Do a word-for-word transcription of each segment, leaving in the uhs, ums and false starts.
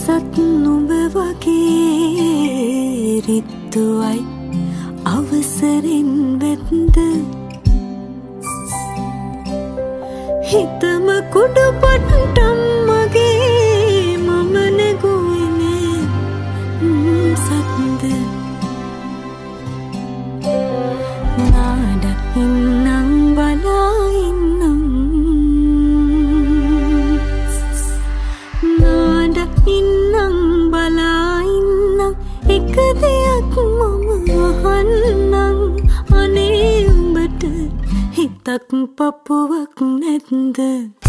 දවසත් නුඹ වගේ රිත්තුවයි අවසරෙන් වෙත්ද හිතම කුඩු පට්ටම් මගේ මම නැගුවනේ සත්ද නාඩ ඉන්නම් බලා ඉන්නම් නාඩ ඉන්නම් බලා ඉන්නම් එක දෙයක් මම අහන්නම් අනේ උඹට හිතක් පපුවක් නැත්ද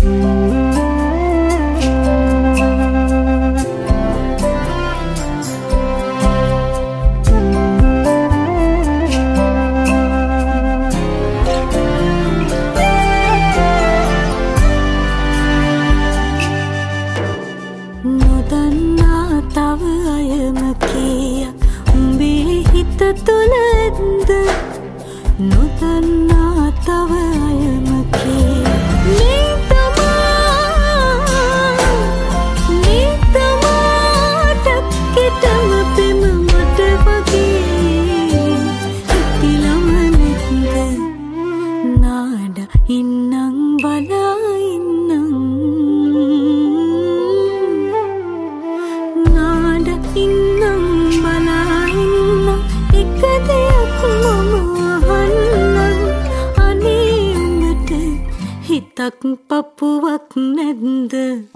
නොදන්නා තව අයම කියක් උඹේ හිත තුළ ඇද්ද නොදන්නා තව අයම කියක් මේ තමා මේ තමා ටක්කෙටම පෙම මට වගේ හිතිලම නැත්ද නාඩ ඉන්නම් බලා ඉන්නම් නාඩ ඉන්නම් බලා ඉන්නම් එක දෙයක් මම අහන්නම් අනේ උඹට හිතක් පපුවක් නැද්ද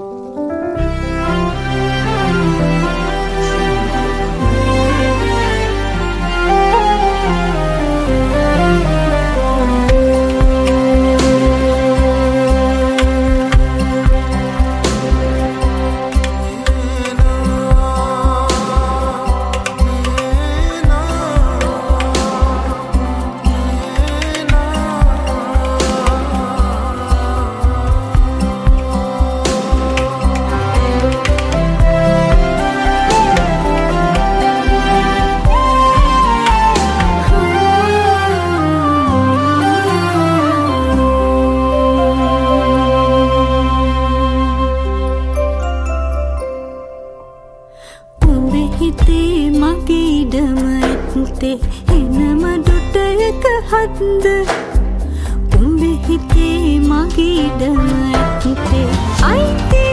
හිතේ මගේ ඉඩම ඇත්තේ එනම ඩොටයක හත්ද උඹේ හිතේ මගේ ඉඩම ඇත්තේ අයිති